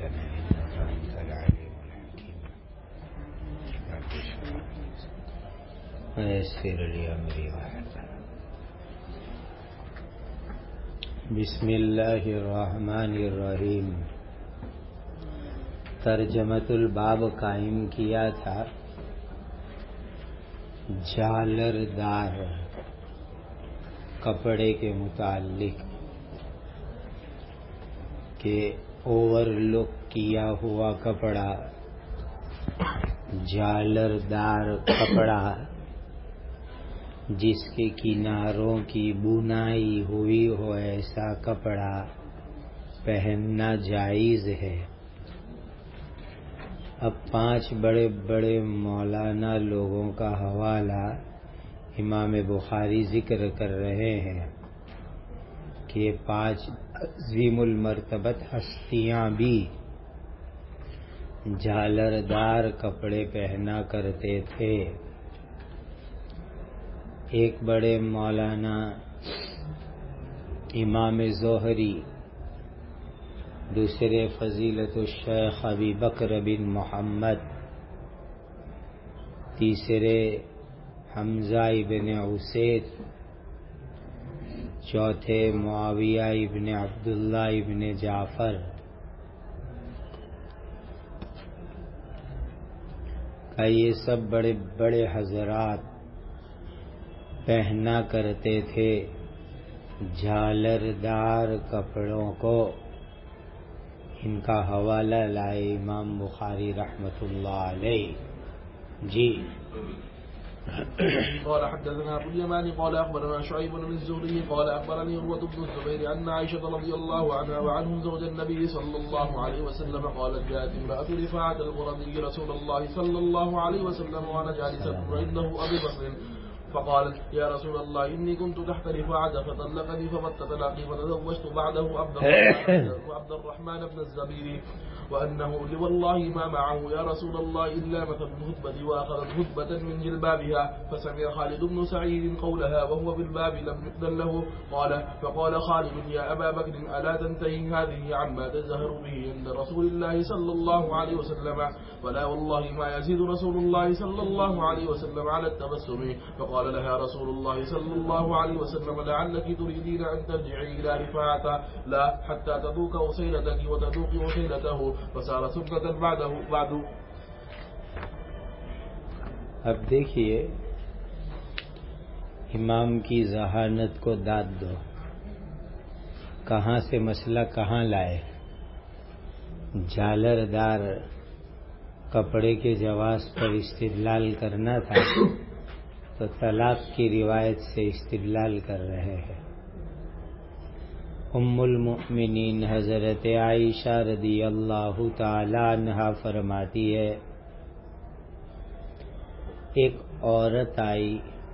ربنا إنك أنت العليم الحكيم رب اشرح لي صدري ويسر لي أمري واحلل بسم اللہ الرحمن الرحیم. ترجمۃ الباب قائم کیا تھا جالردار کپڑے کے متعلق کہ اوور لک کیا ہوا کپڑا، جالردار کپڑا جس کے کناروں کی بنائی ہوئی ہو، ایسا کپڑا پہننا جائز ہے. اب 5 بڑے بڑے مولانا لوگوں کا حوالہ امام بخاری ذکر کر رہے ہیں کہ یہ 5 عظیم المرتبت ہستیاں بھی جالردار کپڑے پہنا کرتے تھے. ایک بڑے مولانا امام زہری، دوسرے فضیلت الشیخ ابی بکر بن محمد، تیسرے حمزہ ابن عسید، چوتھے معاویہ ابن عبداللہ ابن جعفر، کا یہ سب بڑے بڑے حضرات پہنا کرتے تھے جالردار کپڑوں کو. ان کا حوالہ لائے امام بخاری رحمۃ اللہ علیہ. جی قال حدثنا ابو اليمان قال اخبرنا شعيب بن الزهري قال اخبرني عروة بن الزبير ان عائشة رضي الله عنها وعنهم زوج النبي صلى الله عليه وسلم قالت جاءت امرأة رفاعة القرظي رسول الله صلى الله عليه وسلم وانا جالسة وعنده ابي بكر فقالت يا رسول الله إني كنت تحت رفاعة فطلقني فمت طلاقي فتزوجت بعده عبد الرحمن بن الزبير وأنه والله ما معه يا رسول الله إلا مثل الهدبة وأخذت هدبة من جلبابها فسمع خالد بن سعيد قولها وهو بالباب لم يؤذن له قال فقال خالد يا أبا بكر ألا تنتهي هذه عما تزهر به عند رسول الله صلى الله عليه وسلم ولا والله ما يزيد رسول الله صلى الله عليه وسلم على التبسم. فقال لها رسول الله صلى الله عليه وسلم لعلك تريدين أن ترجعي إلى رفاعة لا حتى تذوق وسيلتك وتذوق وسيلته فصار سنة بعد. اب دیکھیے امام کی ذہانت کو داد دو، کہاں سے مسئلہ کہاں لائے. جالردار کپڑے کے جواز پر استدلال کرنا تھا تو طلاق کی روایت سے استدلال کر رہے ہیں. ام المؤمنین حضرت عائشہ رضی اللہ تعالی عنہا فرماتی ہے ایک عورت آئی،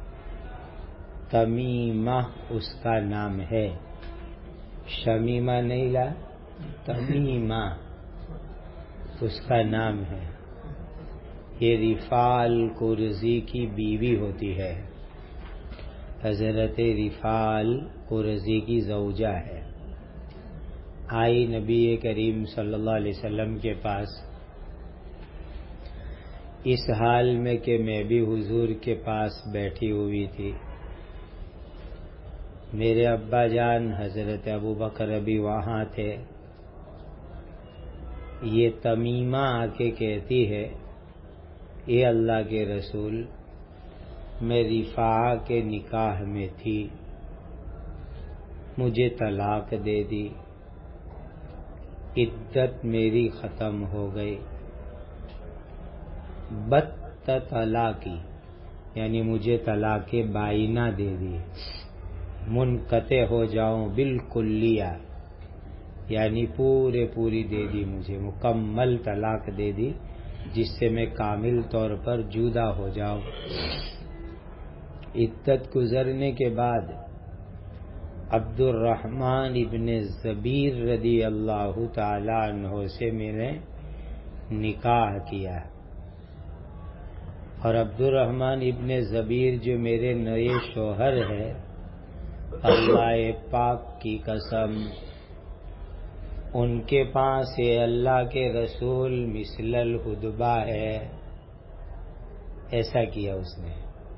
تمیمہ اس کا نام ہے، شمیمہ نہیں لا، تمیمہ اس کا نام ہے. یہ رفاع القرظی کی بیوی ہوتی ہے، حضرت رفاع القرظی کی زوجہ ہے. آئی نبی کریم صلی اللہ علیہ وسلم کے پاس اس حال میں کہ میں بھی حضور کے پاس بیٹھی ہوئی تھی. میرے ابا جان حضرت ابو بکر بھی وہاں تھے. یہ تمیمہ آ کے کہتی ہے اے اللہ کے رسول، میں رفاع کے نکاح میں تھی، مجھے طلاق دے دی، عدت میری ختم ہو گئی. بت طلاقی یعنی مجھے طلاق بائنہ دے دی، منقطع ہو جاؤں بالکلیہ یعنی پوری دے دی، مجھے مکمل طلاق دے دی جس سے میں کامل طور پر جدا ہو جاؤں. عدت گزرنے کے بعد عبد الرحمن ابن زبیر رضی اللہ تعالی عنہ سے میں نے نکاح کیا، اور عبد الرحمن ابن زبیر جو میرے نئے شوہر ہے، اللہ پاک کی قسم ان کے پاس اللہ کے رسول مثل الہدبہ ہے. ایسا کیا اس نے.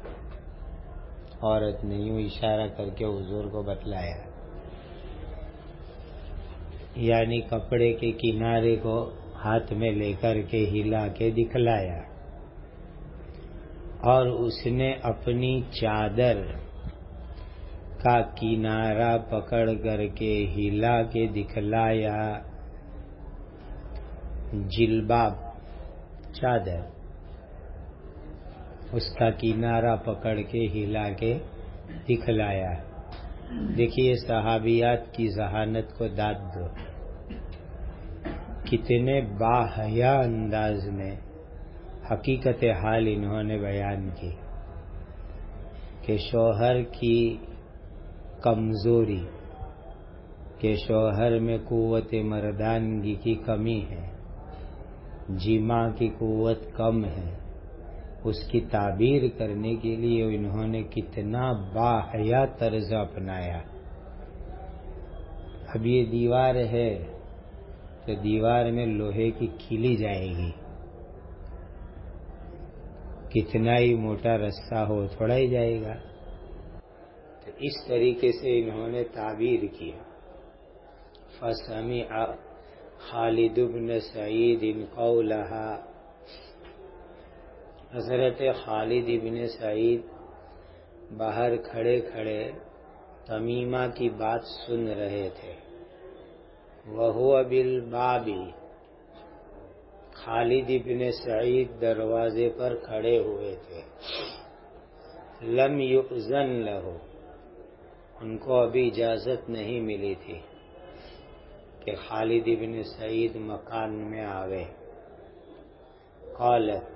عورت نے یوں اشارہ کر کے حضور کو بتلایا، یعنی کپڑے کے کنارے کو ہاتھ میں لے کر کے ہلا کے دکھلایا، اور اس نے اپنی چادر کا کنارہ پکڑ کر کے ہلا کے دکھلایا. جلباب چادر، اس کا کنارہ پکڑ کے ہلا کے دکھلایا. دیکھیے صحابیات کی ذہانت کو داد دو، کتنے باحیا انداز میں حقیقت حال انہوں نے بیان کی کہ شوہر کی کمزوری، کہ شوہر میں قوت مردانگی کی کمی ہے، جماع کی قوت کم ہے، اس کی تعبیر کرنے کے لیے انہوں نے کتنا باحیا طرز اپنایا. اب یہ دیوار ہے تو دیوار میں لوہے کی کھیلی جائے گی، کتنا ہی موٹا رستہ ہو تھوڑا ہی جائے گا. تو اس طریقے سے انہوں نے تعبیر کی. فسمع خالد بن سعید قولها، حضرت خالد بن سعید باہر کھڑے کھڑے تمیمہ کی بات سن رہے تھے. وَهُوَ بِالْبَابِ، خالد بن سعید دروازے پر کھڑے ہوئے تھے. لم یؤذن لہ، ان کو ابھی اجازت نہیں ملی تھی کہ خالد بن سعید مکان میں آوے. قالت،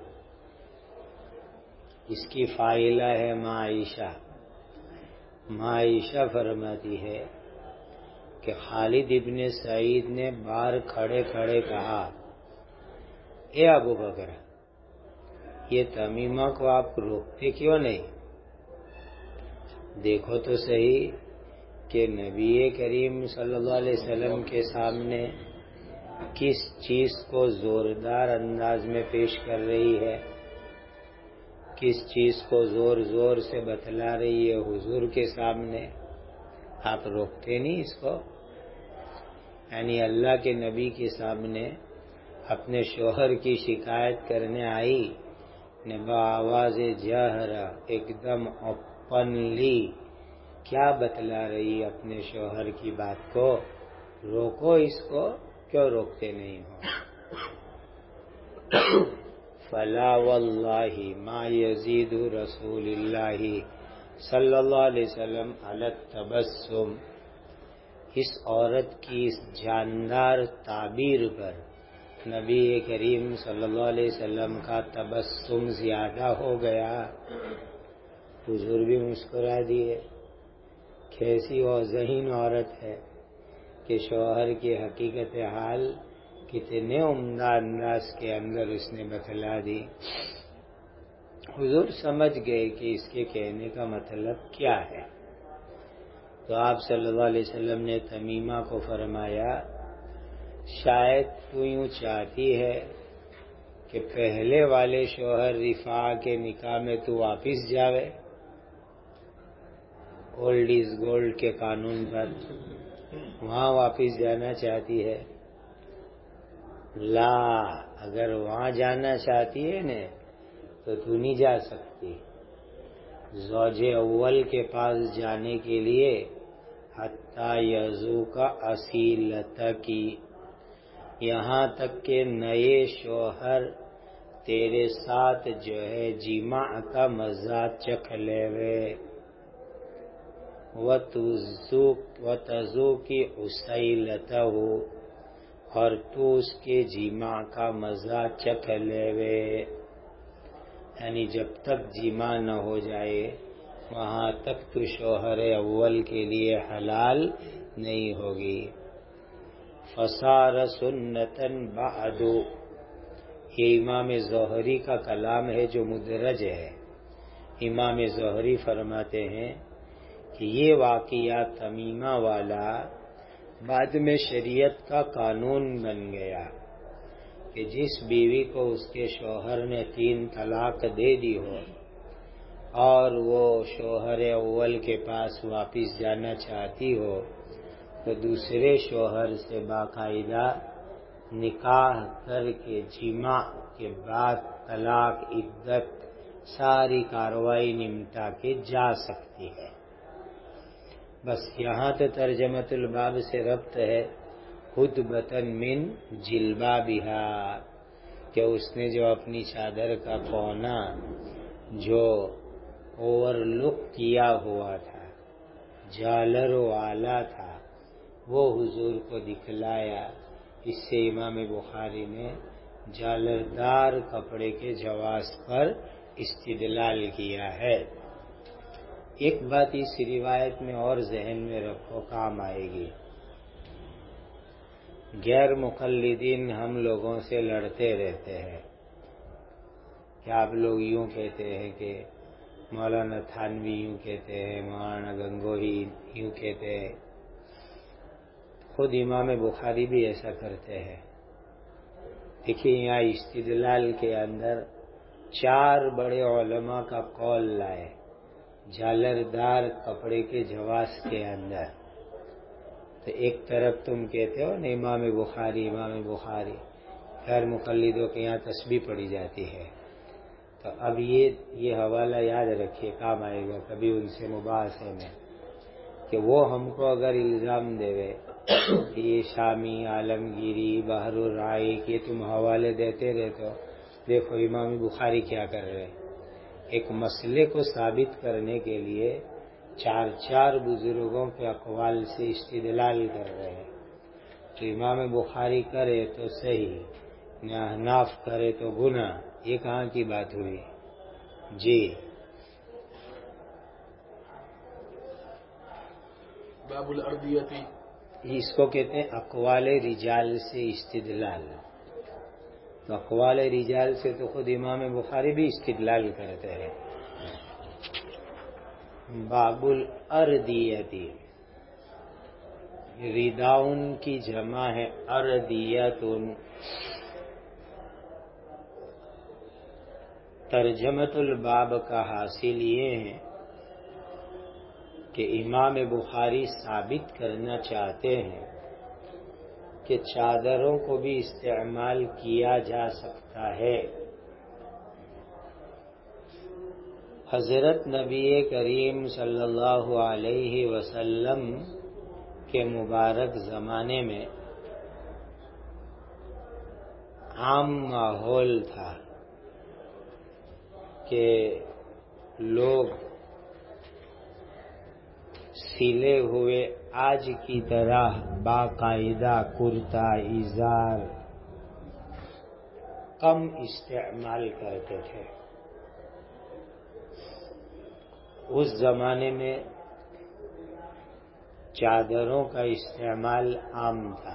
اس کی فاعلہ ہے معائشہ. معائشہ فرماتی ہے کہ خالد ابن سعید نے باہر کھڑے کھڑے کہا، اے ابو بکر، یہ تمیمہ کو آپ روکتے کیوں نہیں؟ دیکھو تو صحیح کہ نبی کریم صلی اللہ علیہ وسلم کے سامنے کس چیز کو زوردار انداز میں پیش کر رہی ہے، کس چیز کو زور زور سے بتلا رہی ہے حضور کے سامنے. آپ روکتے نہیں اس کو؟ یعنی اللہ کے نبی کے سامنے اپنے شوہر کی شکایت کرنے آئی نے بآواز جہر ایک دم اوپنلی کیا بتلا رہی اپنے شوہر کی بات کو. روکو اس کو، کیوں روکتے نہیں ہو؟ فلا واللہ ما یزید رسول اللہ صلی اللہ علیہ وسلم علی التبسم، اس عورت کی اس جاندار تعبیر پر نبی کریم صلی اللہ علیہ وسلم کا تبسم زیادہ ہو گیا. حضور بھی مسکرا دیے. کیسی وہ ذہین عورت ہے کہ شوہر کی حقیقت حال کتنے عمدہ انداز کے اندر اس نے بتلا دی. حضور سمجھ گئے کہ اس کے کہنے کا مطلب کیا ہے. تو آپ صلی اللہ علیہ وسلم نے تمیمہ کو فرمایا، شاید تو یوں چاہتی ہے کہ پہلے والے شوہر رفاع کے نکاح میں تو واپس جاوے، اولڈ از گولڈ کے قانون پر وہاں واپس جانا چاہتی ہے. لا، اگر وہاں جانا چاہتی ہے نا تو نہیں جا سکتی. زوج اول کے پاس جانے کے لیے حتی یذوق اصیلت کی، یہاں تک کہ نئے شوہر تیرے ساتھ جو ہے جماع کا مزہ چکھ لے وے. وَتَذُوقِ أُصِیلَتَهُ، اور تو اس کے جماع کا مزہ چکھ لے وے. یعنی جب تک جماع نہ ہو جائے وہاں تک تو شوہر اول کے لیے حلال نہیں ہوگی. فصار سنتاً بعد، یہ امام زہری کا کلام ہے جو مدرج ہے. امام زہری فرماتے ہیں کہ یہ واقعہ تمیمہ والا بعد میں شریعت کا قانون بن گیا کہ جس بیوی کو اس کے شوہر نے 3 طلاق دے دی ہو اور وہ شوہر اول کے پاس واپس جانا چاہتی ہو تو دوسرے شوہر سے باقاعدہ نکاح کر کے جماع کے بعد طلاق عدت ساری کارروائی نمٹا کے جا سکتی ہے۔ بس یہاں تو ترجمۃ الباب سے ربط ہے خطبۃ من جلبابھا کہ اس نے جو اپنی چادر کا کونا جو اوور لک کیا ہوا تھا، جالر والا تھا، وہ حضور کو دکھلایا۔ اس سے امام بخاری نے جالردار کپڑے کے جواز پر استدلال کیا ہے۔ ایک بات اس روایت میں اور ذہن میں رکھو، کام آئے گی۔ غیر مقلدین ہم لوگوں سے لڑتے رہتے ہیں کہ آپ لوگ یوں کہتے ہیں کہ مولانا تھانوی یوں کہتے ہیں، مولانا گنگوہی یوں کہتے ہیں، خود امام بخاری بھی ایسا کرتے ہیں۔ دیکھیے یہاں استدلال کے اندر 4 بڑے علماء کا قول لائے جالردار کپڑے کے جواز کے اندر، تو ایک طرف تم کہتے ہو نا امام بخاری، غیر مقلدوں کے یہاں تسبیح پڑھی جاتی ہے۔ تو اب یہ حوالہ یاد رکھیے، کام آئے گا کبھی ان سے مباحثے میں، کہ وہ ہم کو اگر الزام دے کہ یہ شامی، عالمگیری، بحر الرائے کے تم حوالے دیتے رہتے ہو، دیکھو امام بخاری کیا کر رہے ہیں، ایک مسئلے کو ثابت کرنے کے لیے 4 بزرگوں کے اقوال سے استدلال کر رہے ہیں۔ تو امام بخاری کرے تو صحیح، احناف کرے تو گناہ، یہ کہاں کی بات ہوئی؟ جی باب الارضیتی، اس کو کہتے ہیں اقوال رجال سے استدلال۔ تو اقوال رجال سے تو خود امام بخاری بھی استدلال کرتے ہیں۔ باب الاردیتی، رداؤن کی جمع ہے اردیتن۔ ترجمۃ الباب کا حاصل یہ ہے کہ امام بخاری ثابت کرنا چاہتے ہیں کہ چادروں کو بھی استعمال کیا جا سکتا ہے۔ حضرت نبی کریم صلی اللہ علیہ وسلم کے مبارک زمانے میں عام ماحول تھا کہ لوگ سلے ہوئے آج کی طرح باقاعدہ کرتا ازار کم استعمال کرتے تھے۔ اس زمانے میں چادروں کا استعمال عام تھا،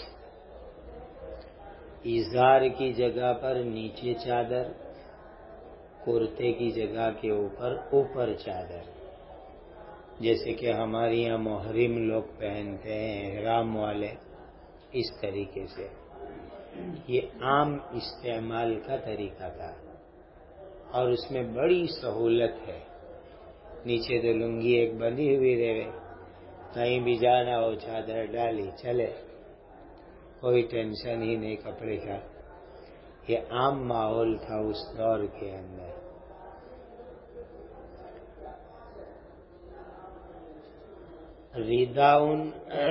ازار کی جگہ پر نیچے چادر، کرتے کی جگہ کے اوپر چادر، جیسے کہ ہمارے یہاں محرم لوگ پہنتے ہیں احرام والے، اس طریقے سے یہ عام استعمال کا طریقہ تھا۔ اور اس میں بڑی سہولت ہے، نیچے تو لنگی ایک بندھی ہوئی رہے، کہیں بھی جانا ہو چادر ڈالی چلے، کوئی ٹینشن ہی نہیں کپڑے کا۔ یہ عام ماحول تھا اس دور کے اندر۔ رداؤن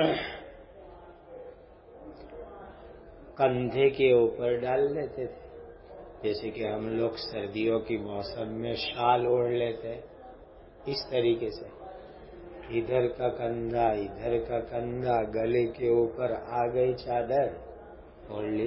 کندھے کے اوپر ڈال لیتے تھے، جیسے کہ ہم لوگ سردیوں کی موسم میں شال اوڑھ لیتے، اس طریقے سے ادھر کا کندھا گلے کے اوپر آ گئی چادر اوڑھ لی۔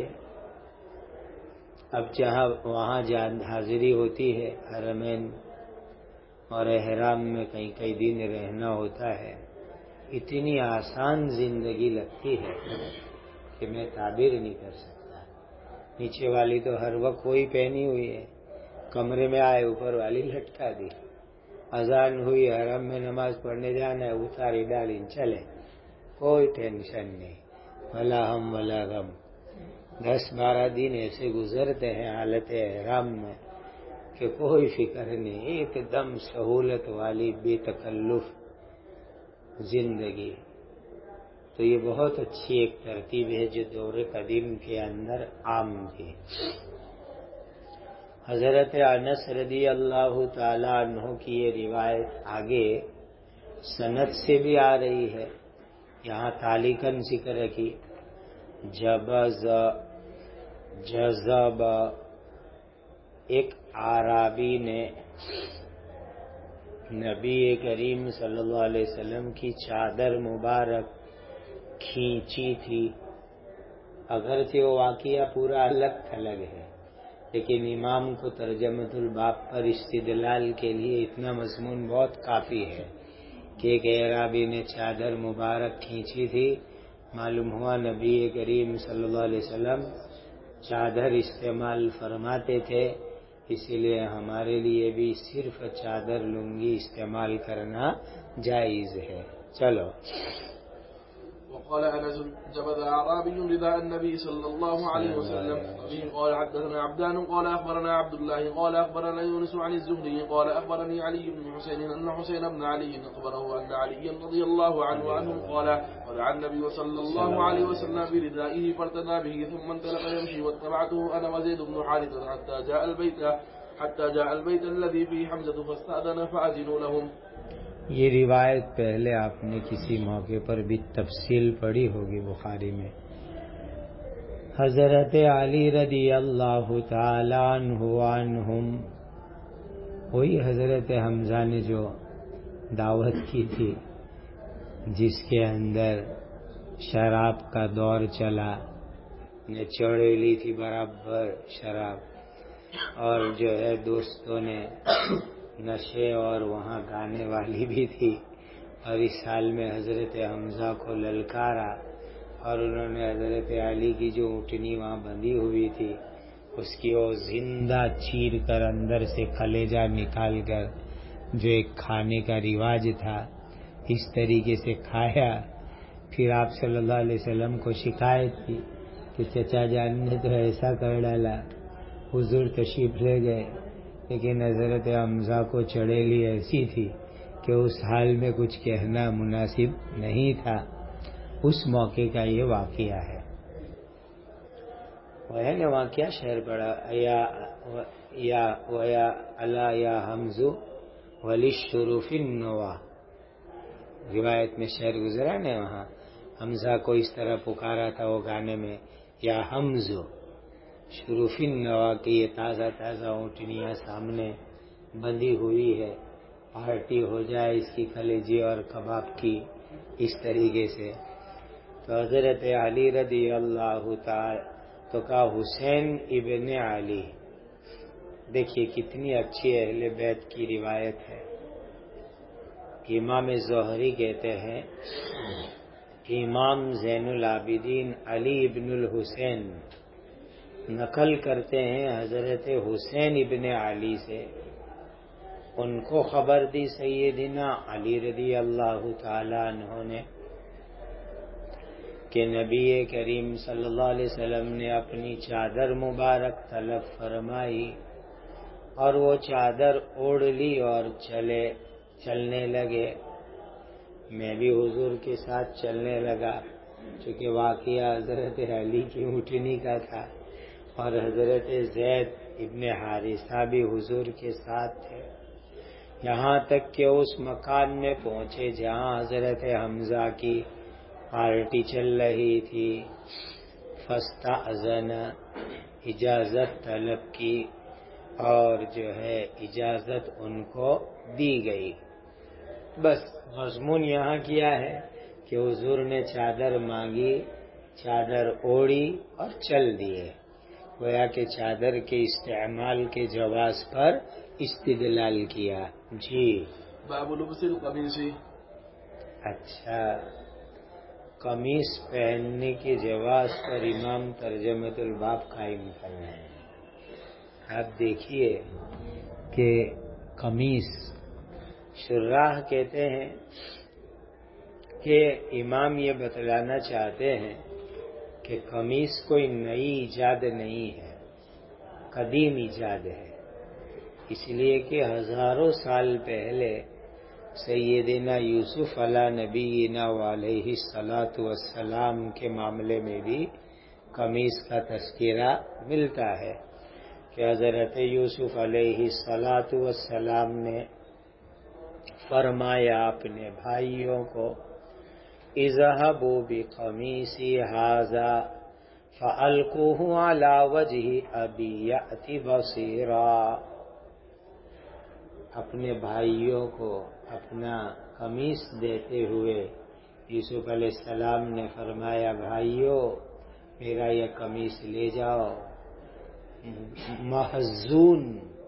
اب وہاں حاضری ہوتی ہے حرمین اور احرام میں کئی دن رہنا ہوتا ہے، اتنی آسان زندگی لگتی ہے کہ میں تعبیر نہیں کر سکتا۔ نیچے والی تو ہر وقت وہی پہنی ہوئی ہے، کمرے میں آئے اوپر والی لٹکا دی، اذان ہوئی حرم میں نماز پڑھنے جانا ہے اتاری ڈالی چلے، کوئی ٹینشن نہیں، ولا ہم ولا غم۔ 10-12 دن ایسے گزرتے ہیں حالت احرام میں کہ کوئی فکر نہیں، ایک دم سہولت والی بے تکلف زندگی۔ تو یہ بہت اچھی ایک ترتیب ہے جو دور قدیم کے اندر عام تھی۔ حضرت انس رضی اللہ تعالی عنہ کی یہ روایت آگے سند سے بھی آ رہی ہے، یہاں تعلیقاً ذکر کی، جذب ایک اعرابی نے نبی کریم صلی اللہ علیہ وسلم کی چادر مبارک کھینچی تھی۔ اگرچہ وہ واقعہ پورا الگ تھلگ ہے، لیکن امام کو ترجمۃ الباب پر استدلال کے لیے اتنا مضمون بہت کافی ہے کہ ایک اعرابی نے چادر مبارک کھینچی تھی۔ معلوم ہوا نبی کریم صلی اللہ علیہ وسلم چادر استعمال فرماتے تھے، اسی لیے ہمارے لیے بھی صرف چادر لنگی استعمال کرنا جائز ہے۔ چلو۔ وقال انس جبذ اعرابي رداء النبي صلى الله عليه وسلم به قال حدثنا عبدان قال اخبرنا عبد الله قال اخبرنا يونس عن الزهري قال اخبرني علي بن حسين ان حسين بن علي اخبره ان علي رضي الله عنه عنهم قال ودعا النبي صلى الله عليه وسلم بردائه فارتدى به ثم انطلق يمشي واتبعته انا وزيد بن حارثة حتى جاء البيت الذي فيه حمزة فاستأذن فأذنوا لهم۔ یہ روایت پہلے آپ نے کسی موقع پر بھی تفصیل پڑھی ہوگی بخاری میں۔ حضرت علی رضی اللہ تعالی عنہم، وہی حضرت حمزہ نے جو دعوت کی تھی جس کے اندر شراب کا دور چلا، نے چڑھے لی تھی برابر شراب، اور جو ہے دوستوں نے نشے اور وہاں گانے والی بھی تھی، اور اس حال میں حضرت حمزہ کو للکارا، اور انہوں نے حضرت علی کی جو اونٹنی وہاں بندھی ہوئی تھی اس کی وہ زندہ چیر کر اندر سے کلیجہ نکال کر، جو ایک کھانے کا رواج تھا، اس طریقے سے کھایا۔ پھر آپ صلی اللہ علیہ وسلم کو شکایت کی کہ چچا جان نے تو ایسا کر ڈالا۔ حضور تشریف لے گئے، لیکن حضرت حمزہ کو چڑیلی ایسی تھی کہ اس حال میں کچھ کہنا مناسب نہیں تھا۔ اس موقع کا یہ واقعہ ہے، وہ ہے نا واقعہ شعر پڑا، یا اللہ یا حمزو ولی شروف النوا، روایت میں شعر گزرا نا، وہاں حمزہ کو اس طرح پکارا تھا وہ گانے میں، یا حمزو شروف النوا، کہ یہ تازہ تازہ اونٹنیاں سامنے بندھی ہوئی ہے، پارٹی ہو جائے اس کی کلیجی اور کباب کی، اس طریقے سے۔ تو حضرت علی رضی اللہ تعالی تو کہا حسین ابن علی، دیکھیے کتنی اچھی اہل بیت کی روایت ہے۔ امام زہری کہتے ہیں امام زین العابدین علی ابن الحسین نقل کرتے ہیں حضرت حسین ابن علی سے، ان کو خبر دی سیدنا علی رضی اللہ تعالی عنہ نے کہ نبی کریم صلی اللہ علیہ وسلم نے اپنی چادر مبارک طلب فرمائی اور وہ چادر اوڑھ لی اور چلنے لگے۔ میں بھی حضور کے ساتھ چلنے لگا، چونکہ واقعہ حضرت علی کی اونٹنی کا تھا، اور حضرت زید ابن حارثہ بھی حضور کے ساتھ تھے، یہاں تک کہ اس مکان میں پہنچے جہاں حضرت حمزہ کی پارٹی چل رہی تھی۔ فاستأذن، اجازت طلب کی، اور جو ہے اجازت ان کو دی گئی۔ بس مضمون یہاں کیا ہے کہ حضور نے چادر مانگی، چادر اوڑھی اور چل دیے، گویا کہ چادر کے استعمال کے جواز پر استدلال کیا۔ جی باب لبس القمیص۔ اچھا، قمیص پہننے کے جواز پر امام ترجمۃ الباب قائم کر رہے ہیں۔ آپ دیکھیے کہ قمیص، شراح کہتے ہیں کہ امام یہ بتلانا چاہتے ہیں کہ قمیص کوئی نئی ایجاد نہیں ہے، قدیم ایجاد ہے، اس لیے کہ ہزاروں سال پہلے سیدنا یوسف علیہ نبینا علیہ الصلاۃ والسلام کے معاملے میں بھی قمیص کا تذکرہ ملتا ہے کہ حضرت یوسف علیہ الصلاۃ والسلام نے فرمایا اپنے بھائیوں کو اذهبوا بقمیصی ھذا فألقوه علی وجہ ابی یأتی بصیرا، اپنے بھائیوں کو اپنا قمیص دیتے ہوئے یوسف علیہ السلام نے فرمایا بھائیوں میرا یہ قمیص لے جاؤ، محزون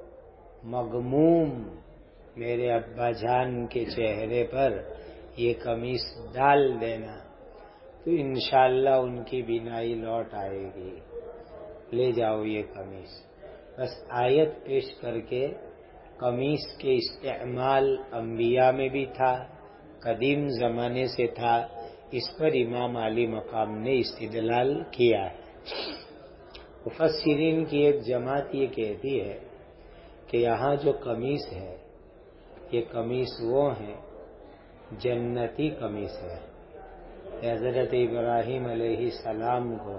مغموم میرے ابا جان کے چہرے پر یہ قمیص ڈال دینا تو انشاءاللہ ان کی بینائی لوٹ آئے گی، لے جاؤ یہ قمیص۔ بس آیت پیش کر کے قمیص کے استعمال انبیاء میں بھی تھا، قدیم زمانے سے تھا، اس پر امام علی مقام نے استدلال کیا ہے۔ مفسرین کی ایک جماعت یہ کہتی ہے کہ یہاں جو قمیص ہے یہ قمیص وہ ہیں جنتی قمیص ہے۔ حضرت ابراہیم علیہ السلام کو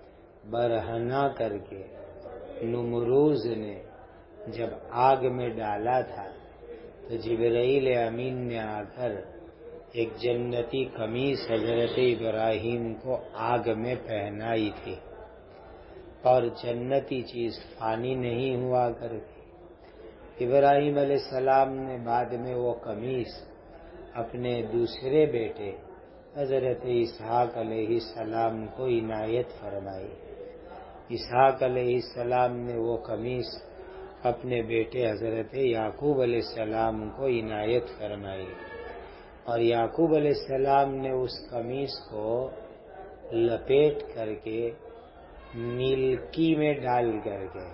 برہنہ کر کے نمروز نے جب آگ میں ڈالا تھا تو جبرائیل امین نے آ کر ایک جنتی قمیص حضرت ابراہیم کو آگ میں پہنائی تھی، اور جنتی چیز فانی نہیں ہوا کرتی۔ ابراہیم علیہ السلام نے بعد میں وہ قمیص اپنے دوسرے بیٹے حضرت اسحاق علیہ السلام کو عنایت فرمائی۔ اسحاق علیہ السلام نے وہ قمیص اپنے بیٹے حضرت یعقوب علیہ السلام کو عنایت فرمائی، اور یعقوب علیہ السلام نے اس قمیص کو لپیٹ کر کے نیلکی میں ڈال کر کے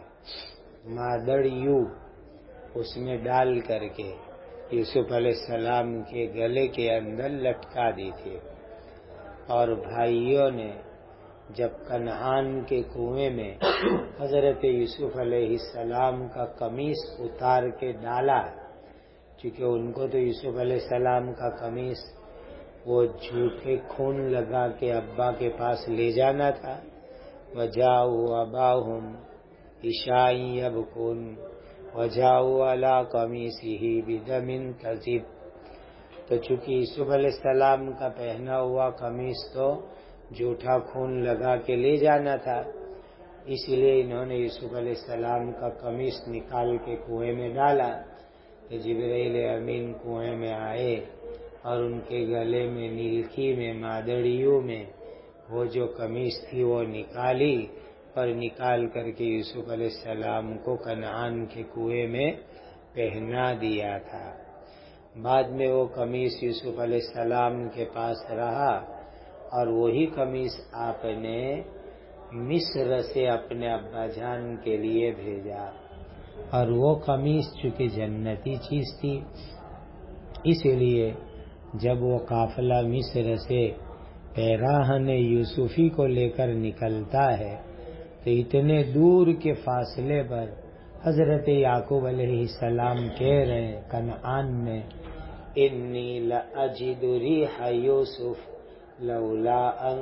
مادڑیو اس میں ڈال کر کے یوسف علیہ السلام کے گلے کے اندر لٹکا دی تھی، اور بھائیوں نے جب کنعان کے کنویں میں حضرت یوسف علیہ السلام کا قمیص اتار کے ڈالا، چونکہ ان کو تو یوسف علیہ السلام کا قمیص وہ جھوٹے خون لگا کے ابا کے پاس لے جانا تھا، وجاءوا اباہم عشاء یبکون وجاءوا علی قمیصہ بدم کذب، تو چونکہ یوسف علیہ السلام کا پہنا ہوا قمیص تو جھوٹا خون لگا کے لے جانا تھا، اس لیے انہوں نے یوسف علیہ السلام کا قمیص نکال کے کنویں میں ڈالا، تو جبرائیل امین کنویں میں آئے اور ان کے گلے میں نیلکی میں مادڑیوں میں وہ جو قمیص تھی وہ نکالی، اور نکال کر کے یوسف علیہ السلام کو کنعان کے کنویں میں پہنا دیا تھا۔ بعد میں وہ قمیص یوسف علیہ السلام کے پاس رہا، اور وہی قمیص آپ نے مصر سے اپنے ابا جان کے لیے بھیجا، اور وہ قمیص چونکہ جنتی چیز تھی اس لیے جب وہ قافلہ مصر سے پیراہن یوسفی کو لے کر نکلتا ہے تو اتنے دور کے فاصلے پر حضرت یعقوب علیہ السلام کہہ رہے ہیں کنعان میں انی لاجد ریح یوسف لولا ان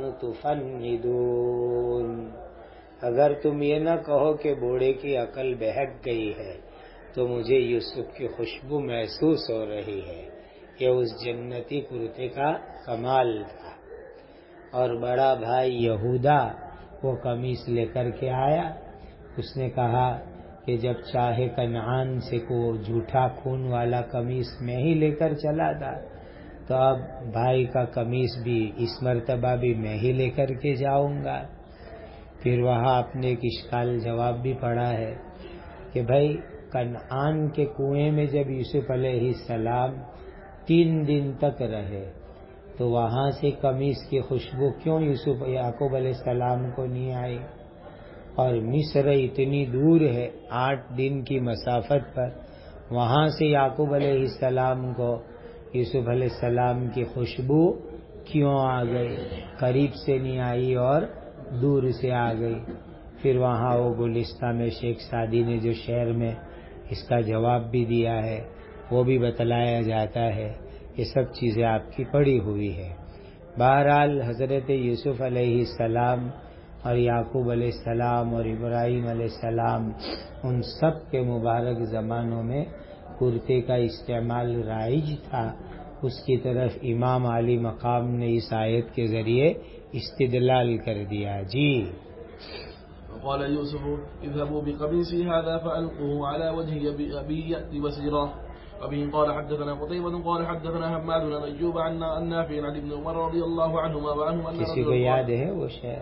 تفندون، اگر تم یہ نہ کہو کہ بوڑھے کی عقل بہک گئی ہے تو مجھے یوسف کی خوشبو محسوس ہو رہی ہے۔ یہ اس جنتی کرتے کا کمال تھا۔ اور بڑا بھائی یہودا وہ قمیص لے کر کے آیا، اس نے کہا کہ جب چاہے کنعان سے کو جھوٹا خون والا قمیص میں ہی لے کر چلا تھا، تو اب بھائی کا قمیص بھی اس مرتبہ بھی میں ہی لے کر کے جاؤں گا۔ پھر وہاں اپنے ایک اشکال جواب بھی پڑا ہے کہ بھائی کنعان کے کنویں میں جب یوسف علیہ السلام 3 دن تک رہے تو وہاں سے قمیص کی خوشبو کیوں یوسف یعقوب علیہ السلام کو نہیں آئی، اور مصر اتنی دور ہے 8 دن کی مسافت پر، وہاں سے یعقوب علیہ السلام کو یوسف علیہ السلام کی خوشبو کیوں آ گئی، قریب سے نہیں آئی اور دور سے آ گئی. پھر وہاں وہ گلستان میں شیخ سعدی نے جو شعر میں اس کا جواب بھی دیا ہے وہ بھی بتلایا جاتا ہے. یہ سب چیزیں آپ کی پڑھی ہوئی ہے. بہرحال حضرت یوسف علیہ السلام اور یعقوب علیہ السلام اور ابراہیم علیہ السلام ان سب کے مبارک زمانوں میں کرتے کا استعمال رائج تھا. اس کی طرف امام علی مقام نے اس آیت کے ذریعے استدلال کر دیا. جی قال يوسف اذهبوا بقميصي هذا فألقوه على وجه أبي يأتي بصيرا. وبه قال حدثنا قتيبة قال حدثنا حماد بن أيوب عن نافع عن ابن عمر رضي الله عنهما وعنهم أن کسی کو یاد ہے وہ شعر؟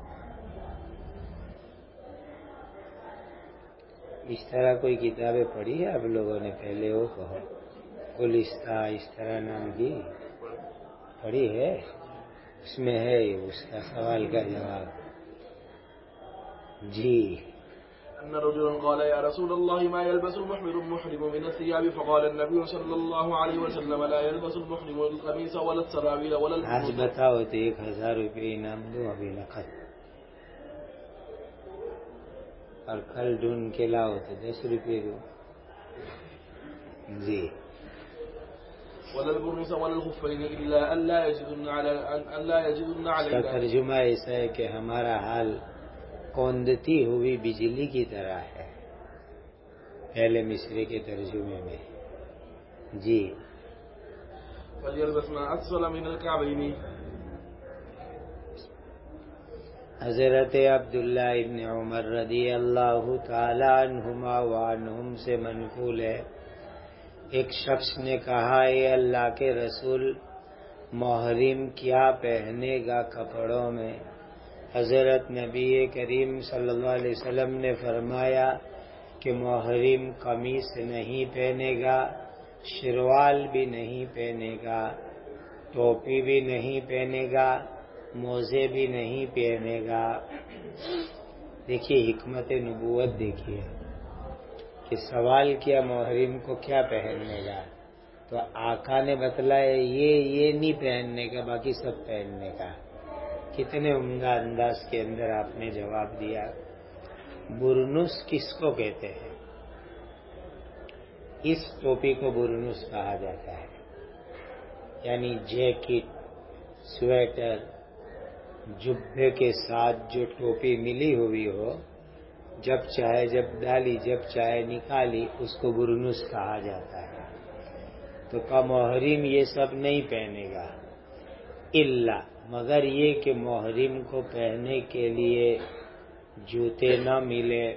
اس طرح کوئی کتابیں پڑھی ہے آپ لوگوں نے پہلے؟ وہ کہو گلستہ اس طرح نام کی پڑھی ہے؟ اس میں ہے اس کا سوال کا جواب. جی أن رجلا قال يا رسول الله ما يلبس المحرم من الثياب فقال النبي صلى الله عليه وسلم لا يلبس المحرم القميص ولا السراويل ولا آج بتاؤ تو 1000 روپے انعام دوں ابھی نقد، اور کل ڈھونڈ کے لاؤ تو 10 روپے دوں. جی ولا البرنس ولا الخفين إلا أن لا يجدن اس کا علينا. ترجمہ ایسا ہے کہ ہمارا حال کوندتی ہوئی بجلی کی طرح ہے پہلے مصرے کے ترجمے میں. جی فليلبس ما أسفل من الكعبين. حضرت عبداللہ ابن عمر رضی اللہ تعالی عنہما وعنہم سے منقول ہے، ایک شخص نے کہا اے اللہ کے رسول محرم کیا پہنے گا کپڑوں میں؟ حضرت نبی کریم صلی اللہ علیہ وسلم نے فرمایا کہ محرم قمیص نہیں پہنے گا، شروال بھی نہیں پہنے گا، ٹوپی بھی نہیں پہنے گا، موزے بھی نہیں پہنے گا. دیکھیے حکمت نبوت دیکھیے کہ سوال کیا محرم کو کیا پہننے گا، تو آقا نے بتلایا یہ نہیں پہننے کا، باقی سب پہننے کا. کتنے عمدہ انداز کے اندر آپ نے جواب دیا. برنس کس کو کہتے ہیں؟ اس ٹوپی کو برنس کہا جاتا ہے، یعنی جیکٹ، سویٹر، جبے کے ساتھ جو ٹوپی ملی ہوئی ہو، جب چاہے جب ڈالی جب چاہے نکالی، اس کو برنس کہا جاتا ہے. تو کا محرم یہ سب نہیں پہنے گا، الا مگر یہ کہ محرم کو پہننے کے لیے جوتے نہ ملے،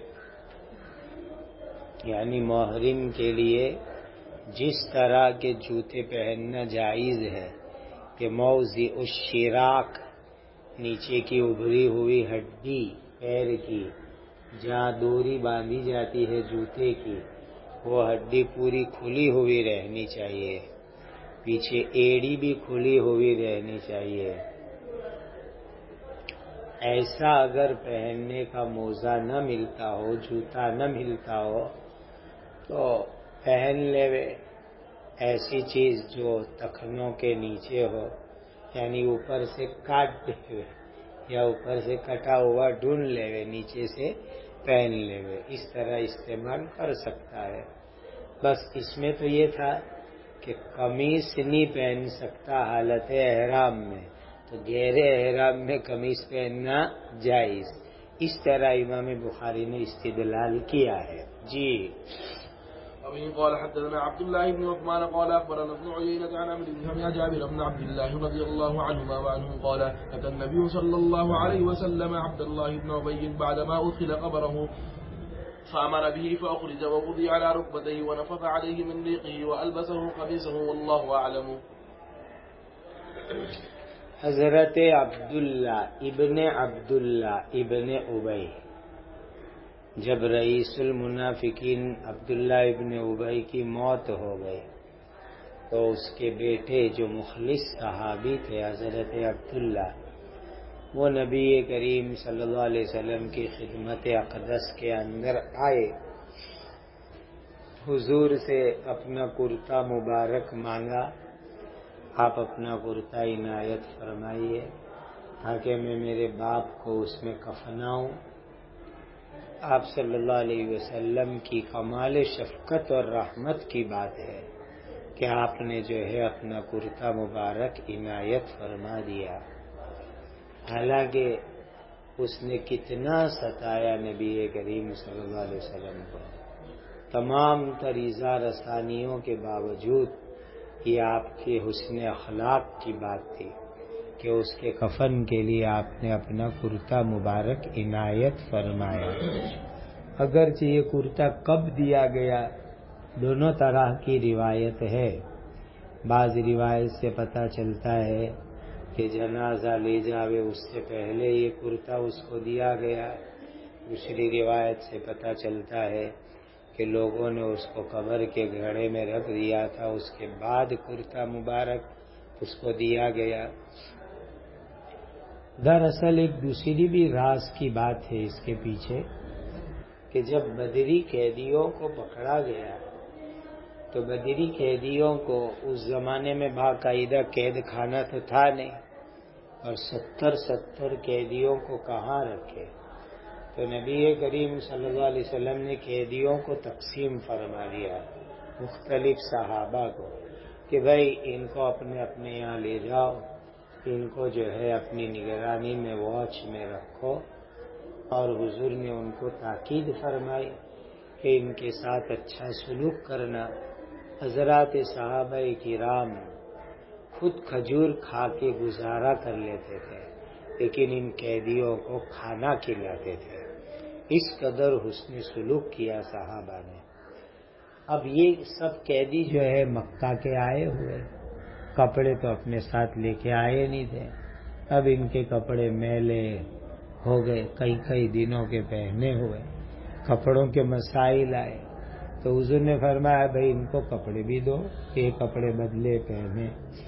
یعنی محرم کے لیے جس طرح کے جوتے پہننا جائز ہے کہ موضع الشراک، نیچے کی ابھری ہوئی ہڈی پیر کی جہاں ڈوری باندھی جاتی ہے جوتے کی، وہ ہڈی پوری کھلی ہوئی رہنی چاہیے، پیچھے ایڑی بھی کھلی ہوئی رہنی چاہیے. ایسا اگر پہننے کا موزہ نہ ملتا ہو، جوتا نہ ملتا ہو، تو پہن لے ایسی چیز جو ٹخنوں کے نیچے ہو، یعنی اوپر سے کاٹ دے یا اوپر سے کٹا ہوا ڈھونڈ لے نیچے سے پہن لے، اس طرح استعمال کر سکتا ہے. بس اس میں تو یہ تھا کہ قمیص نہیں پہن سکتا حالت احرام میں، تو گہرے احرام میں قمیص پہننا جائز. اس طرح امام بخاری نے استدلال کیا ہے. جی وبه قال حدثنا عبد الله بن عثمان قال أخبرنا ابن عيينة عن عمرو بن جابر بن عبد الله رضي الله عنهما وعنهم قال أتى النبي صلى الله عليه وسلم عبد الله بن أبي بعدما أدخل قبره فأمر به فأخرج ووضع على ركبتيه ونفض عليه من ريقه وألبسه قميصه والله أعلم. حضرت عبداللہ ابن ابی جب رئیس المنافقین عبداللہ ابن ابی کی موت ہو گئی تو اس کے بیٹے جو مخلص صحابی تھے حضرت عبداللہ، وہ نبی کریم صلی اللہ علیہ وسلم کی خدمت اقدس کے اندر آئے، حضور سے اپنا کرتا مبارک مانگا. آپ اپنا کرتا عنایت فرمائیے تاکہ میں میرے باپ کو اس میں کفناؤں۔ آپ صلی اللہ علیہ وسلم کی کمال شفقت اور رحمت کی بات ہے کہ آپ نے جو ہے اپنا کرتا مبارک عنایت فرما دیا۔ حالانکہ اس نے کتنا ستایا نبی کریم صلی اللہ علیہ وسلم کو، تمام تر ایذا رسانیوں کے باوجود یہ آپ کے حسن اخلاق کی بات تھی کہ اس کے کفن کے لیے آپ نے اپنا کرتا مبارک عنایت فرمایا۔ اگرچہ یہ کرتا کب دیا گیا، دونوں طرح کی روایت ہے۔ بعض روایت سے پتہ چلتا ہے کہ جنازہ لے جاوے اس سے پہلے یہ کرتا اس کو دیا گیا۔ دوسری روایت سے پتہ چلتا ہے کہ لوگوں نے اس کو قبر کے گھڑے میں رکھ دیا تھا، اس کے بعد کرتا مبارک اس کو دیا گیا۔ دراصل ایک دوسری بھی راز کی بات ہے اس کے پیچھے کہ جب بدری قیدیوں کو پکڑا گیا تو بدری قیدیوں کو اس زمانے میں باقاعدہ قید خانہ تو تھا نہیں، اور 70 قیدیوں کو کہاں رکھے، تو نبی کریم صلی اللہ علیہ وسلم نے قیدیوں کو تقسیم فرما دیا مختلف صحابہ کو کہ بھائی ان کو اپنے اپنے یہاں لے جاؤ، ان کو جو ہے اپنی نگرانی میں واچ میں رکھو، اور حضور نے ان کو تاکید فرمائی کہ ان کے ساتھ اچھا سلوک کرنا۔ حضرات صحابہ کرام خود کھجور کھا کے گزارا کر لیتے تھے، لیکن ان قیدیوں کو کھانا کھلاتے تھے۔ اس قدر حسن سلوک کیا صحابہ نے۔ اب یہ سب قیدی جو ہے مکہ کے آئے ہوئے، کپڑے تو اپنے ساتھ لے کے آئے نہیں تھے، اب ان کے کپڑے میلے ہو گئے، کئی دنوں کے پہنے ہوئے، کپڑوں کے مسائل آئے، تو حضور نے فرمایا بھائی ان کو کپڑے بھی دو، یہ کپڑے بدلے پہنے۔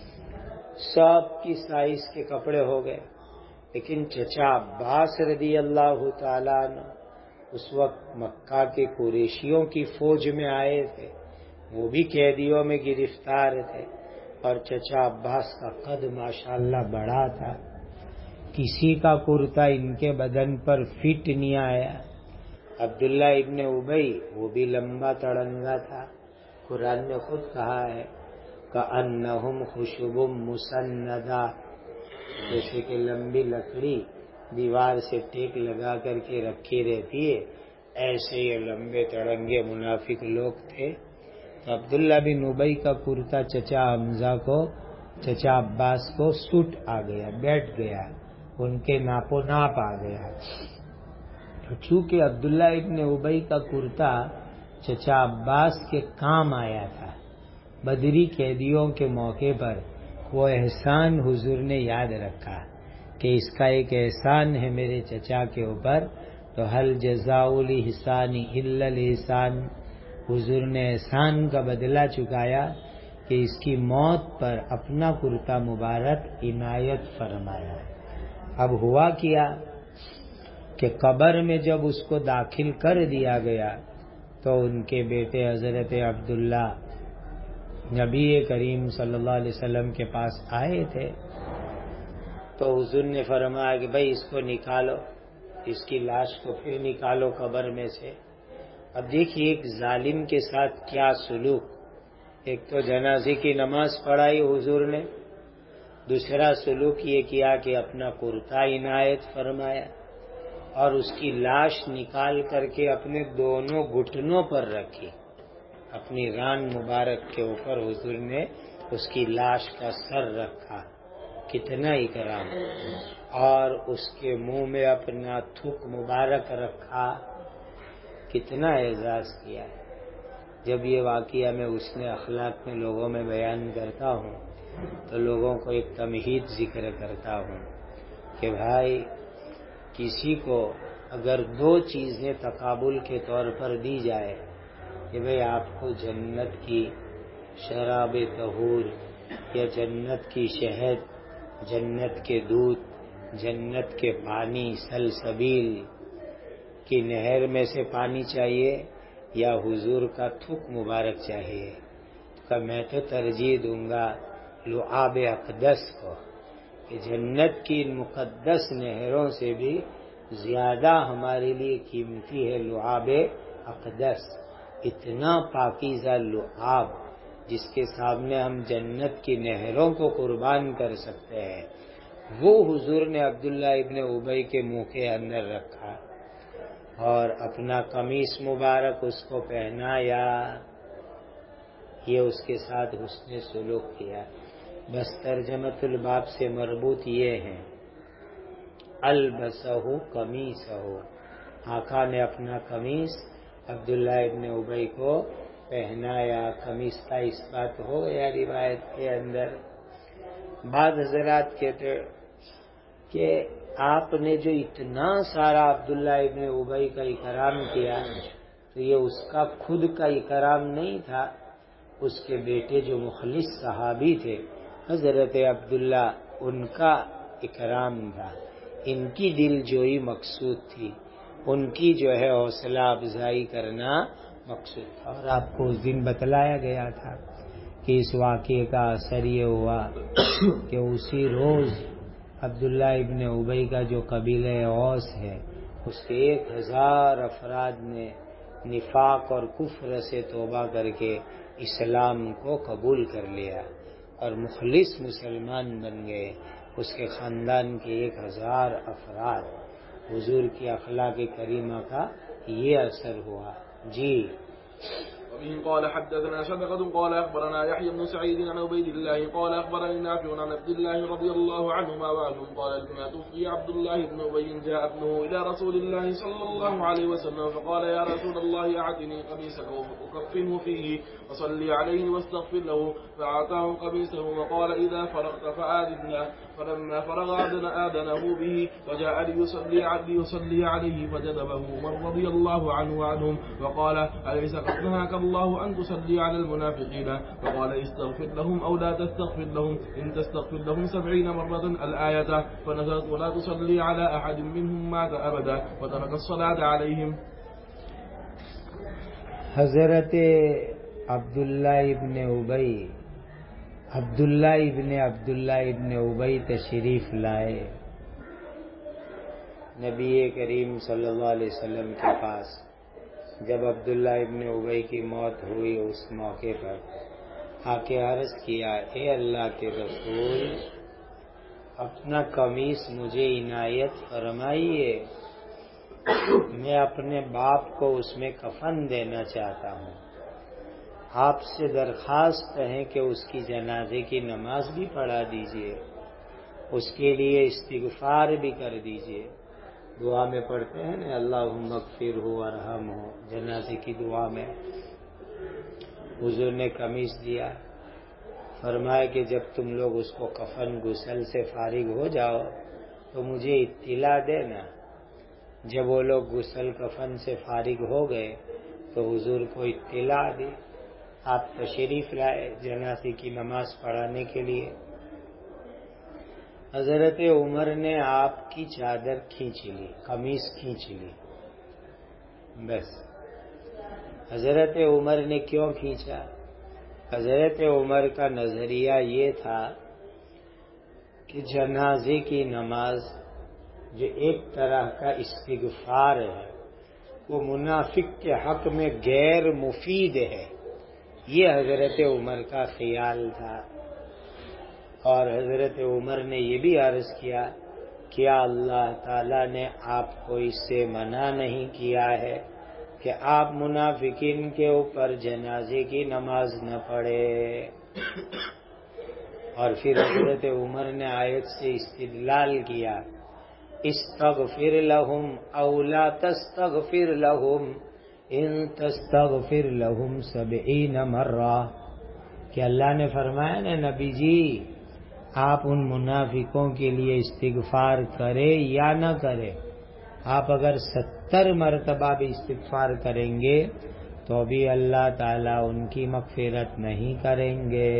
سب کی سائز کے کپڑے ہو گئے، لیکن چچا عباس رضی اللہ تعالیٰ عنہ اس وقت مکہ کے قریشیوں کی فوج میں آئے تھے، وہ بھی قیدیوں میں گرفتار تھے، اور چچا عباس کا قد ماشاءاللہ بڑا تھا، کسی کا کرتا ان کے بدن پر فٹ نہیں آیا۔ عبداللہ ابن ابی وہ بھی لمبا تڑنگا تھا، قرآن نے خود کہا ہے کأنہم خشب مسندہ، جیسے کہ لمبی لکڑی دیوار سے ٹیک لگا کر کے رکھی رہتی ہے، ایسے یہ لمبے تڑنگے منافق لوگ تھے۔ تو عبداللہ بن ابی کا کرتا چچا حمزہ کو، چچا عباس کو سوٹ آ گیا، بیٹھ گیا، ان کے ناپ و ناپ آ گیا۔ چونکہ عبداللہ ابن ابی کا کرتا چچا عباس کے کام آیا تھا، بدری قیدیوں کے موقع پر وہ احسان حضور نے یاد رکھا کہ اس کا ایک احسان ہے میرے چچا کے اوپر، تو حل جزاء الاحسان الا الاحسان، حضور نے احسان کا بدلہ چکایا کہ اس کی موت پر اپنا کرتا مبارک عنایت فرمایا۔ اب ہوا کیا کہ قبر میں جب اس کو داخل کر دیا گیا تو ان کے بیٹے حضرت عبداللہ نبی کریم صلی اللہ علیہ وسلم کے پاس آئے تھے، تو حضور نے فرمایا کہ بھائی اس کو نکالو، اس کی لاش کو پھر نکالو قبر میں سے۔ اب دیکھیے ایک ظالم کے ساتھ کیا سلوک، ایک تو جنازے کی نماز پڑھائی حضور نے، دوسرا سلوک یہ کیا کہ اپنا کرتا عنایت فرمایا، اور اس کی لاش نکال کر کے اپنے دونوں گھٹنوں پر رکھی، اپنی ران مبارک کے اوپر حضور نے اس کی لاش کا سر رکھا، کتنا اکرام، اور اس کے منہ میں اپنا تھوک مبارک رکھا، کتنا اعزاز کیا ہے۔ جب یہ واقعہ میں اس نے اخلاق میں لوگوں میں بیان کرتا ہوں تو لوگوں کو ایک تمہید ذکر کرتا ہوں کہ بھائی کسی کو اگر دو چیزیں تقابل کے طور پر دی جائے کہ بھئی آپ کو جنت کی شراب طہور یا جنت کی شہد، جنت کے دودھ، جنت کے پانی، سلسبیل کی نہر میں سے پانی چاہیے یا حضور کا تھوک مبارک چاہیے، تو میں تو ترجیح دوں گا لعاب اقدس کو کہ جنت کی ان مقدس نہروں سے بھی زیادہ ہمارے لیے قیمتی ہے لعاب اقدس. اتنا پاکیزہ لعاب جس کے سامنے ہم جنت کی نہروں کو قربان کر سکتے ہیں، وہ حضور نے عبداللہ ابن ابی کے منہ کے اندر رکھا اور اپنا قمیص مبارک اس کو پہنایا. یہ اس کے ساتھ حسن سلوک کیا. بس ترجمۃ الباب سے مربوط یہ ہے، البسہ قمیصہ، آقا نے اپنا قمیص عبداللہ ابن ابی کو پہنایا. قمیص کا اس بات ہو گیا روایت کے اندر. بعض حضرات کہتے کہ آپ نے جو اتنا سارا عبداللہ ابن ابی کا اکرام کیا تو یہ اس کا خود کا اکرام نہیں تھا، اس کے بیٹے جو مخلص صحابی تھے حضرت عبداللہ، ان کا اکرام تھا. ان کی دل جوئی مقصود تھی، ان کی جو ہے حوصلہ افزائی کرنا مقصود تھا. اور آپ کو اس دن بتلایا گیا تھا کہ اس واقعے کا اثر یہ ہوا کہ اسی روز عبداللہ ابن ابی کا جو قبیلہ اوس ہے اس کے 1000 افراد نے نفاق اور کفر سے توبہ کر کے اسلام کو قبول کر لیا اور مخلص مسلمان بن گئے. اس کے خاندان کے 1000 افراد. حضور کی اخلاق کریمہ کا یہ اثر ہوا. جی. وبه قال حدثنا شبقة قال أخبرنا يحيى بن سعيد عن عبيد الله قال أخبرني نافع عن عبد الله رضي الله عنهما وعنهم قال لما توفي عبد الله بن أبي جاء ابنه إلى رسول الله صلى الله عليه وسلم فقال يا رسول الله أعطني قميصك وكفنه فيه وصلي عليه واستغفر له، فأعطاه قميصه وقال إذا فرغت فآذنا. فلما فرغ آذنه به وجاء ليصلي عليه فجذبه عمر رضي الله عنه وعنهم وقال أليس قد نهاك الله أن تصلي على المنافقين؟ فقال استغفر لهم أو لا تستغفر لهم، إن تستغفر لهم 70 مرة الآية. فنزلت ولا تصلي على أحد منهم مات أبدا، وترك الصلاة عليهم. حضرت عبداللہ ابن ابی تشریف لائے نبی کریم صلی اللہ علیہ وسلم کے پاس. جب عبداللہ ابن ابی کی موت ہوئی اس موقع پر آ کے عرض کیا، اے اللہ کے رسول، اپنا قمیص مجھے عنایت فرمائیے، میں اپنے باپ کو اس میں کفن دینا چاہتا ہوں. آپ سے درخواست ہے کہ اس کی جنازے کی نماز بھی پڑھا دیجئے، اس کے لیے استغفار بھی کر دیجئے. دعا میں پڑھتے ہیں نا اللہم اغفرہ وارحمہ، جنازے کی دعا میں. حضور نے قمیص دیا، فرمایا کہ جب تم لوگ اس کو کفن غسل سے فارغ ہو جاؤ تو مجھے اطلاع دینا. جب وہ لوگ غسل کفن سے فارغ ہو گئے تو حضور کو اطلاع دی. آپ تشریف لائے جنازے کی نماز پڑھانے کے لیے. حضرت عمر نے آپ کی چادر کھینچ لی، قمیص کھینچ لی. بس حضرت عمر نے کیوں کھینچا؟ حضرت عمر کا نظریہ یہ تھا کہ جنازے کی نماز جو ایک طرح کا استغفار ہے وہ منافق کے حق میں غیر مفید ہے. یہ حضرت عمر کا خیال تھا. اور حضرت عمر نے یہ بھی عرض کیا کیا اللہ تعالیٰ نے آپ کو اس سے منع نہیں کیا ہے کہ آپ منافقین کے اوپر جنازے کی نماز نہ پڑھے؟ اور پھر حضرت عمر نے آیت سے استدلال کیا، استغفر لهم او لا تستغفر لهم ان تستغفر لهم 70 مرہ، کہ اللہ نے فرمایا نا نبی جی آپ ان منافقوں کے لیے استغفار کرے یا نہ کرے، آپ اگر 70 مرتبہ بھی استغفار کریں گے تو بھی اللہ تعالیٰ ان کی مغفرت نہیں کریں گے.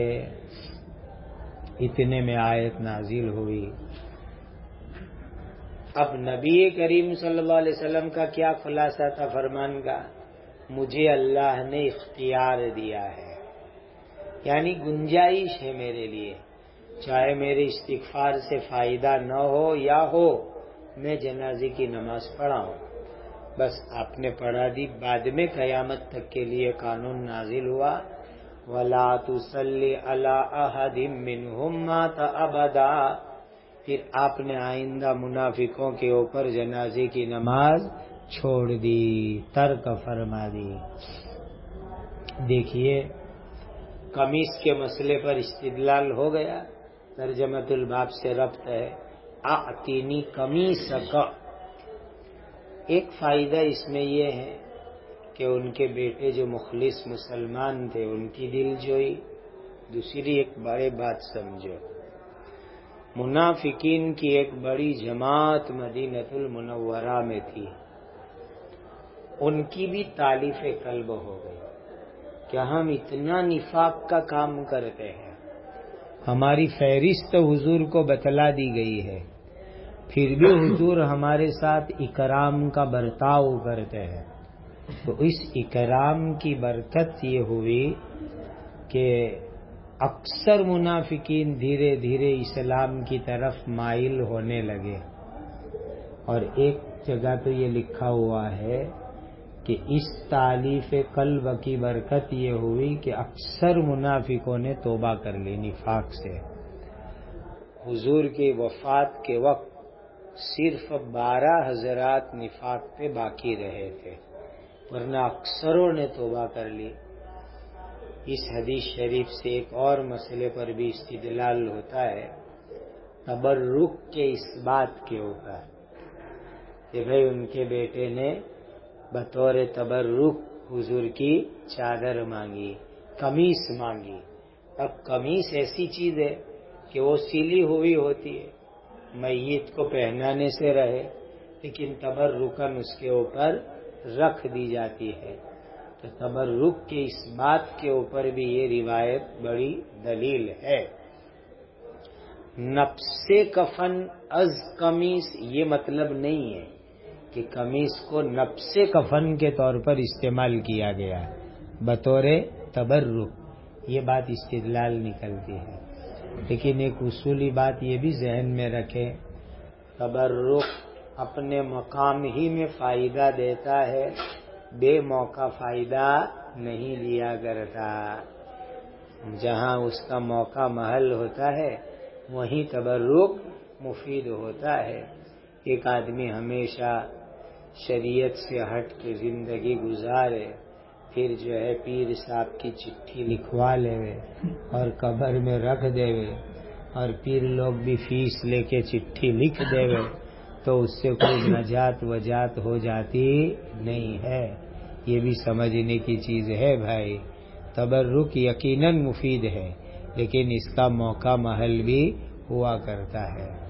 اتنے میں آیت نازل ہوئی. اب نبی کریم صلی اللہ علیہ وسلم کا کیا خلاصہ تھا فرمان کا؟ مجھے اللہ نے اختیار دیا ہے، یعنی گنجائش ہے میرے لیے چاہے میرے استغفار سے فائدہ نہ ہو یا ہو، میں جنازے کی نماز پڑھاؤں۔ بس آپ نے پڑھا دی، بعد میں قیامت تک کے لیے قانون نازل ہوا، وَلَا تُصَلِّ عَلَىٰ أَحَدٍ مِّنْهُم مَّاتَ أَبَدًا۔ پھر آپ نے آئندہ منافقوں کے اوپر جنازے کی نماز چھوڑ دی، ترک فرما دی۔ دیکھیے قمیص کے مسئلے پر استدلال ہو گیا، ترجمۃ الباب سے ربط ہے، اعطینی قمیصک۔ ایک فائدہ اس میں یہ ہے کہ ان کے بیٹے جو مخلص مسلمان تھے ان کی دل جوئی۔ دوسری ایک بڑی بات سمجھو، منافقین کی ایک بڑی جماعت مدینہ المنورہ میں تھی، ان کی بھی تالیف قلب ہو گئی کہ ہم اتنا نفاق کا کام کرتے ہیں، ہماری فہرست حضور کو بتلا دی گئی ہے، پھر بھی حضور ہمارے ساتھ اکرام کا برتاؤ کرتے ہیں۔ تو اس اکرام کی برکت یہ ہوئی کہ اکثر منافقین دھیرے دھیرے اسلام کی طرف مائل ہونے لگے، اور ایک جگہ تو یہ لکھا ہوا ہے کہ اس تالیف قلب کی برکت یہ ہوئی کہ اکثر منافقوں نے توبہ کر لی نفاق سے۔ حضور کی وفات کے وقت صرف 12 حضرات نفاق پہ باقی رہے تھے، ورنہ اکثروں نے توبہ کر لی۔ اس حدیث شریف سے ایک اور مسئلے پر بھی استدلال ہوتا ہے، تبرک کے اس بات کے اوپر کہ بھئی ان کے بیٹے نے بطور تبرک حضور کی چادر مانگی، قمیص مانگی۔ اب قمیص ایسی چیز ہے کہ وہ سلی ہوئی ہوتی ہے، میت کو پہنانے سے رہے، لیکن تبرکن اس کے اوپر رکھ دی جاتی ہے۔ تو تبرک کے اس بات کے اوپر بھی یہ روایت بڑی دلیل ہے۔ نفس کفن از قمیص یہ مطلب نہیں ہے کہ قمیص کو نفس کفن کے طور پر استعمال کیا گیا بطور تبرک، یہ بات استدلال نکلتی ہے۔ لیکن ایک اصولی بات یہ بھی ذہن میں رکھیں، تبرک اپنے مقام ہی میں فائدہ دیتا ہے، بے موقع فائدہ نہیں دیا کرتا۔ جہاں اس کا موقع محل ہوتا ہے وہیں تبرک مفید ہوتا ہے۔ ایک آدمی ہمیشہ شریعت سے ہٹ کے زندگی گزارے، پھر جو ہے پیر صاحب کی چٹھی لکھوا لے اور قبر میں رکھ دے، اور پیر لوگ بھی فیس لے کے چٹھی لکھ دے، تو اس سے کوئی نجات وجات ہو جاتی نہیں ہے۔ یہ بھی سمجھنے کی چیز ہے بھائی، تبرک یقیناً مفید ہے، لیکن اس کا موقع محل بھی ہوا کرتا ہے۔